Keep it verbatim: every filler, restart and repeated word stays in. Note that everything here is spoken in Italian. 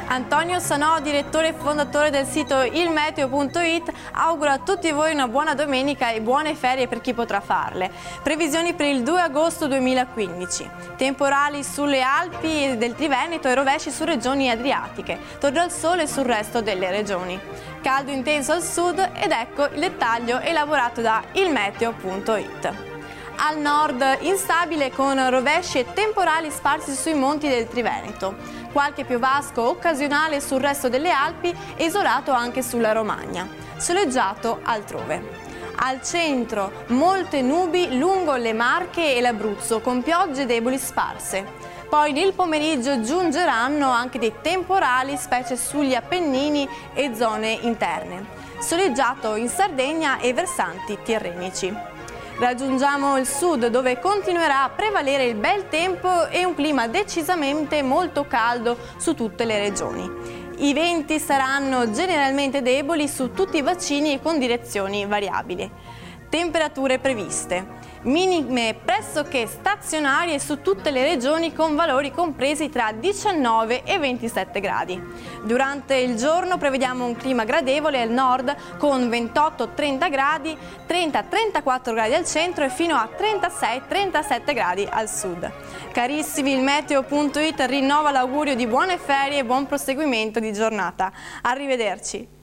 Antonio Sanò, direttore e fondatore del sito il meteo punto it, augura a tutti voi una buona domenica e buone ferie per chi potrà farle. Previsioni per il due agosto duemilaquindici. Temporali sulle Alpi del Triveneto e rovesci su regioni adriatiche. Torna il sole sul resto delle regioni. Caldo intenso al sud ed ecco il dettaglio elaborato da il meteo punto it. Al nord instabile con rovesci e temporali sparsi sui monti del Triveneto. Qualche piovasco occasionale sul resto delle Alpi e isolato anche sulla Romagna. Soleggiato altrove. Al centro molte nubi lungo le Marche e l'Abruzzo con piogge deboli sparse. Poi nel pomeriggio giungeranno anche dei temporali, specie sugli Appennini e zone interne. Soleggiato in Sardegna e versanti tirrenici. Raggiungiamo il sud dove continuerà a prevalere il bel tempo e un clima decisamente molto caldo su tutte le regioni. I venti saranno generalmente deboli su tutti i bacini e con direzioni variabili. Temperature previste. Minime pressoché stazionarie su tutte le regioni con valori compresi tra diciannove e ventisette gradi. Durante il giorno prevediamo un clima gradevole al nord con ventotto trenta gradi, trenta trentaquattro gradi al centro e fino a trentasei trentasette gradi al sud. Carissimi, il meteo punto it rinnova l'augurio di buone ferie e buon proseguimento di giornata. Arrivederci!